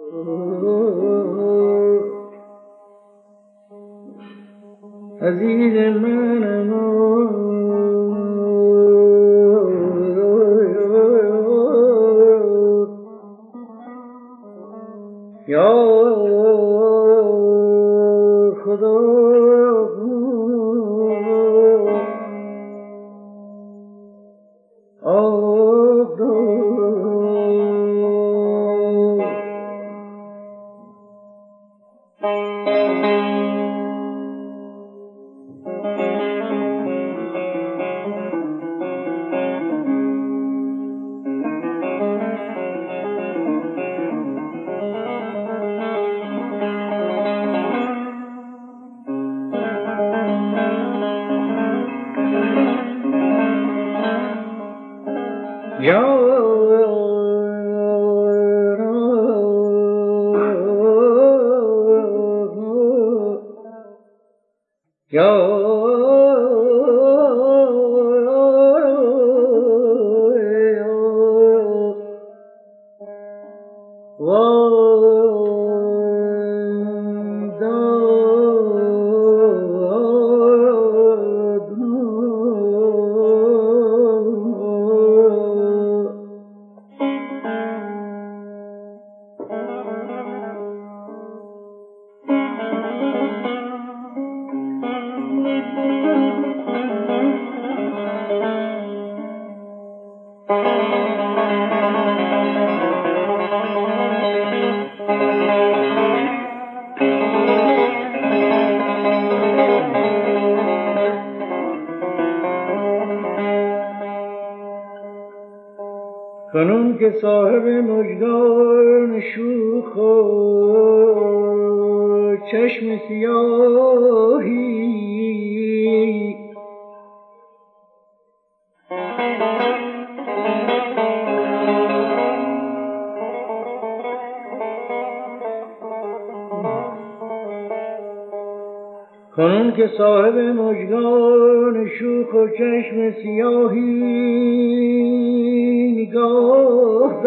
عزیز منم یا خدا کنون که صاحب مژگان شوخ و چشم سیاهی کنون که صاحب مژگان شوخ و چشم سیاهی نگاه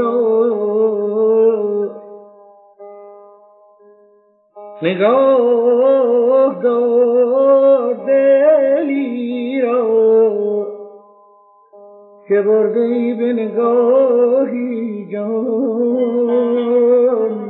دار دلی را که برده ای به نگاهی جان.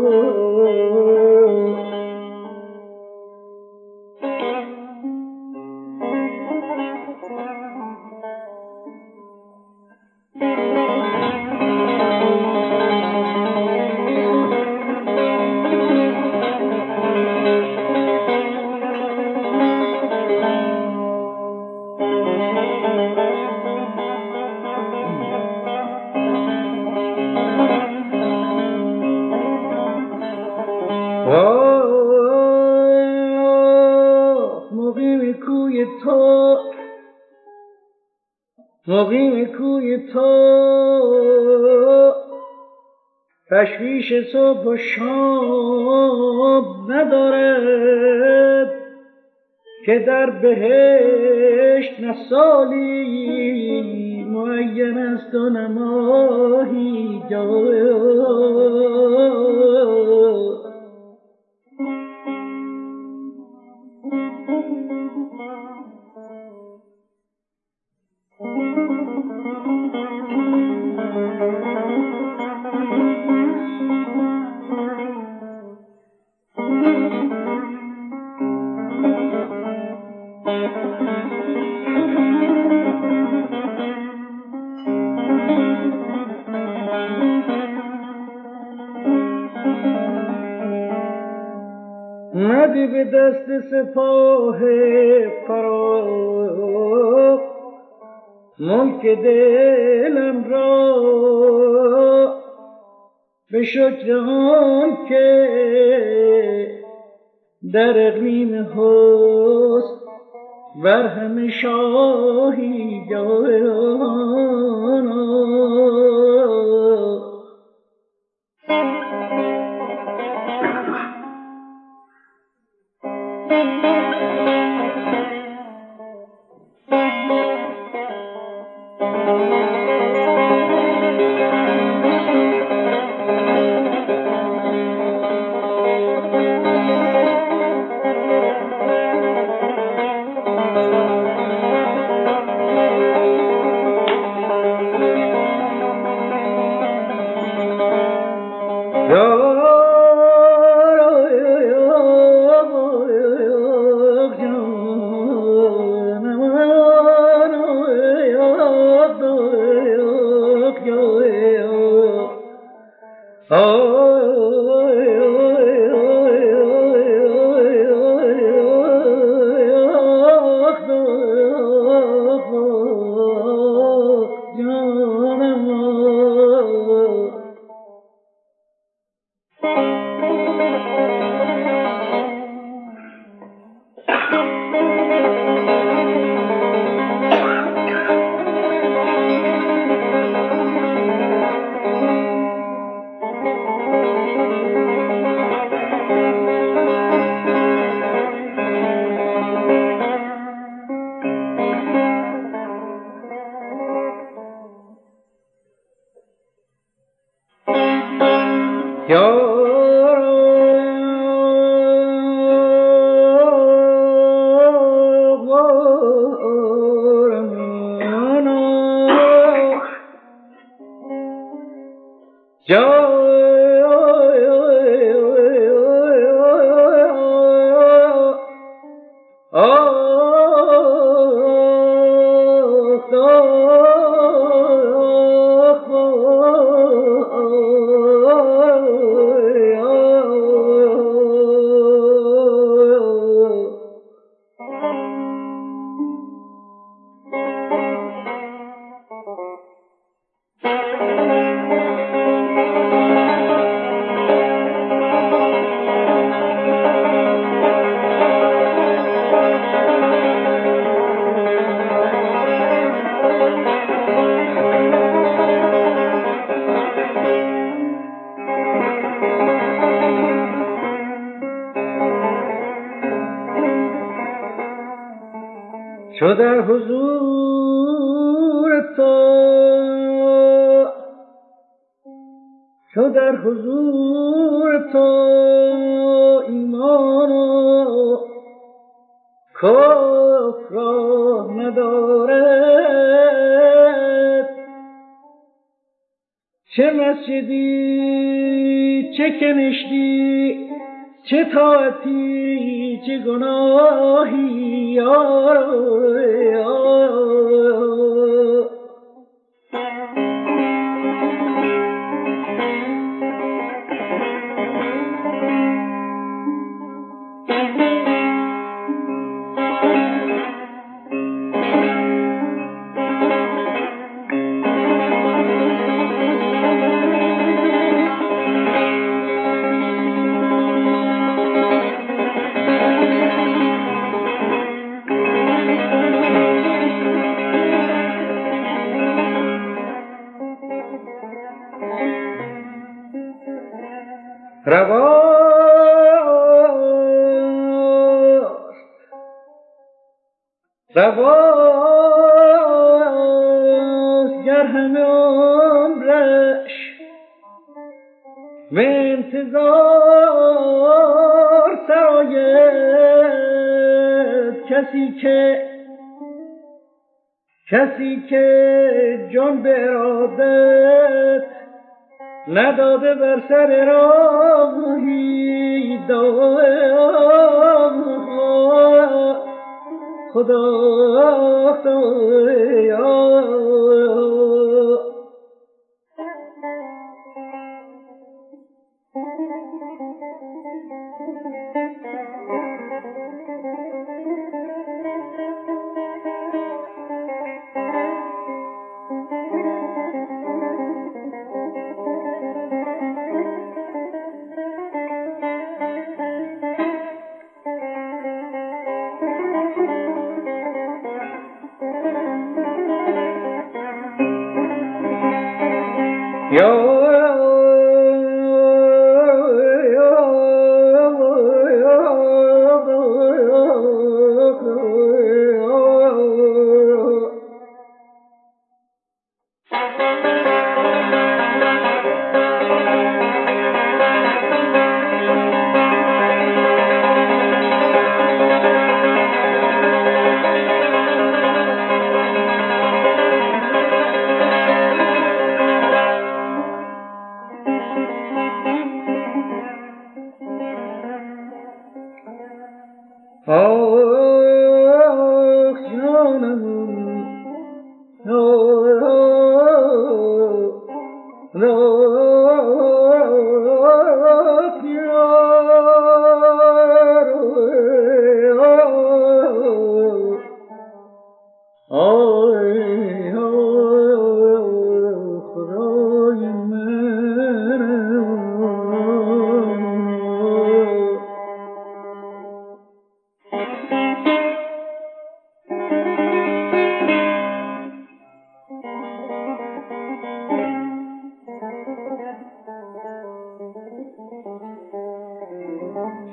مقیم کوی تو تشویش صبح و شام ندارد که در بهشت نسالی معین است و نماهی جا. ندی به دست سپاه فراق ملک دلم را به شکر آن که در اقلیم حسن بر همه شاهی جان. چو در حضور تو ایمان و کفر را ندارد، چه مسجدی چه کنشتی چه طاعتی چه گناهی رواست گر همه عمرش به انتظار سراید، کسی که جان به ارادت نداده بر سر راهی خدایا.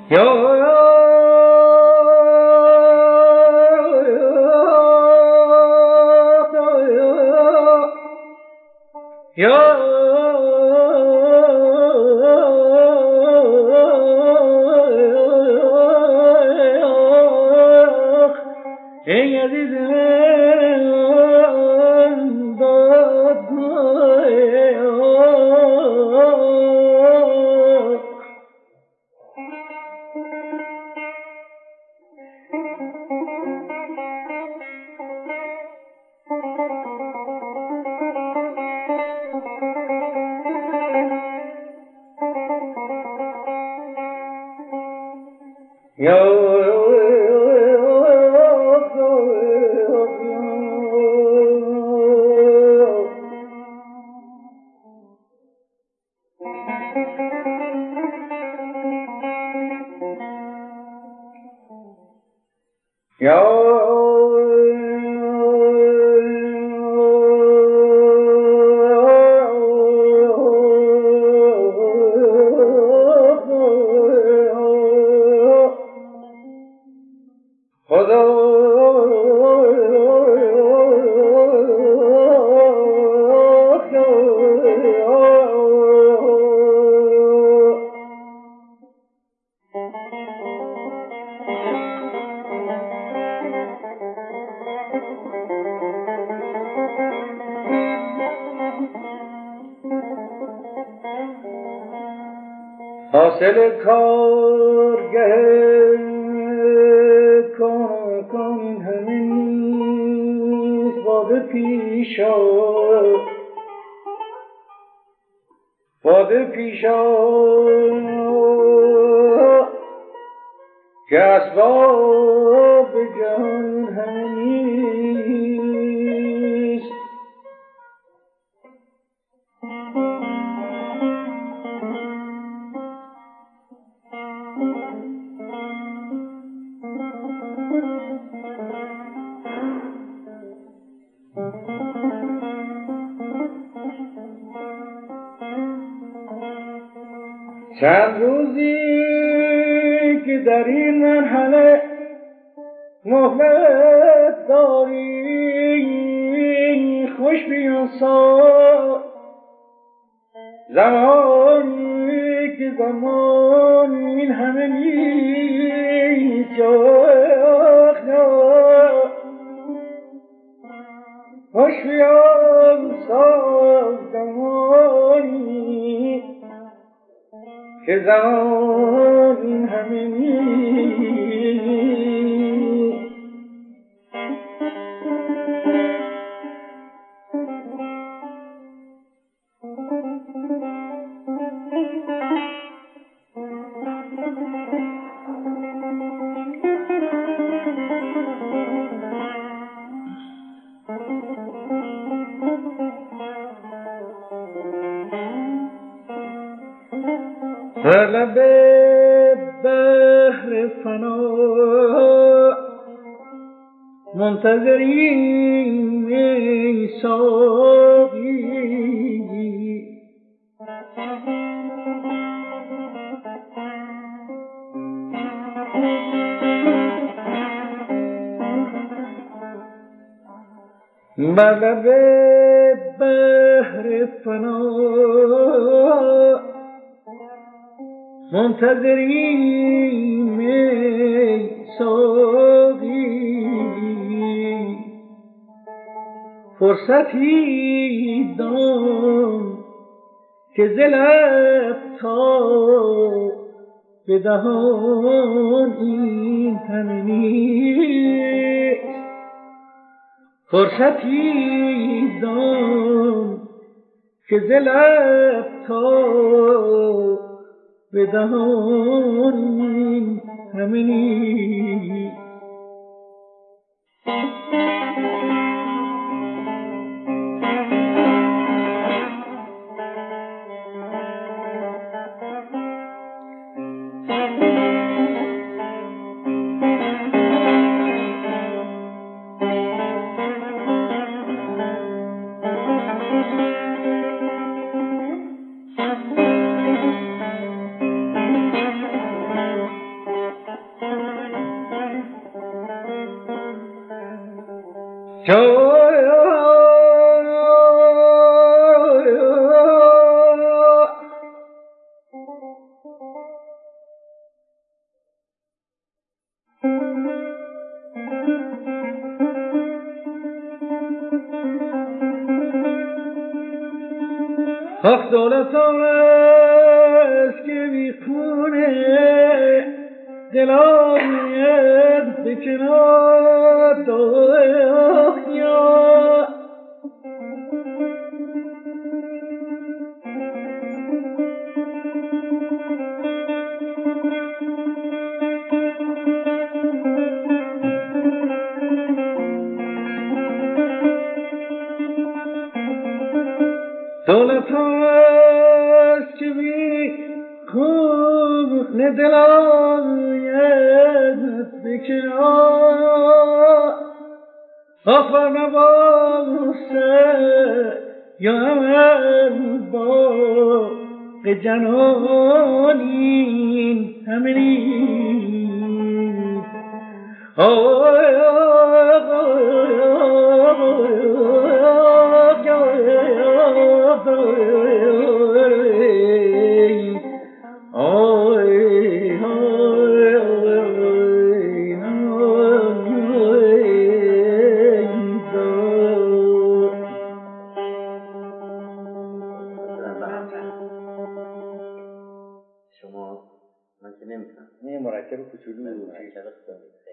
حاصل کارگه کن همین نیست باده پیشا که اسباب جهان همین نیست. چند روزی که در این مرحله مهلت داری خوش بیاسا، زمانی که زمان این همه نیست. خوش بیاسا زمانی که زمان این همه نیست. در لب بحر فنا منتظریم ای ساقی، بر لب بحر فنا منتظریم ای ساقی، فرصتی دان که ز لب تا به دهان این همه نیست. فرصتی دان که ز لب تا به دهان این همه نیست. آخ دولت است که بی خونه دل آید به کنار دنیا دولت است که بی خون دل آید به کنار آفر نباسه یا من با جنانین همه نیست شما من که نمیفهم. نه مرکب کوچولو مرکب است.